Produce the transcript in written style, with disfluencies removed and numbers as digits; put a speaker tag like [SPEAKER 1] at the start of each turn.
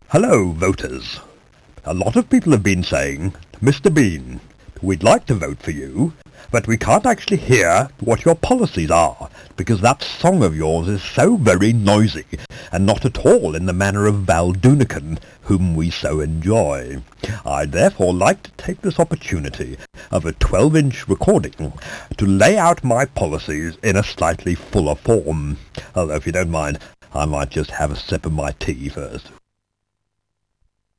[SPEAKER 1] Hello, voters. A lot of people have been saying, Mr. Bean, we'd like to vote for you, but we can't actually hear what your policies are, because that song of yours is so very noisy, and not at all in the manner of Val Doonican, whom we so enjoy. I'd therefore like to take this opportunity of a 12-inch recording to lay out my policies in a slightly fuller form. Although, if you don't mind, I might just have a sip of my tea first.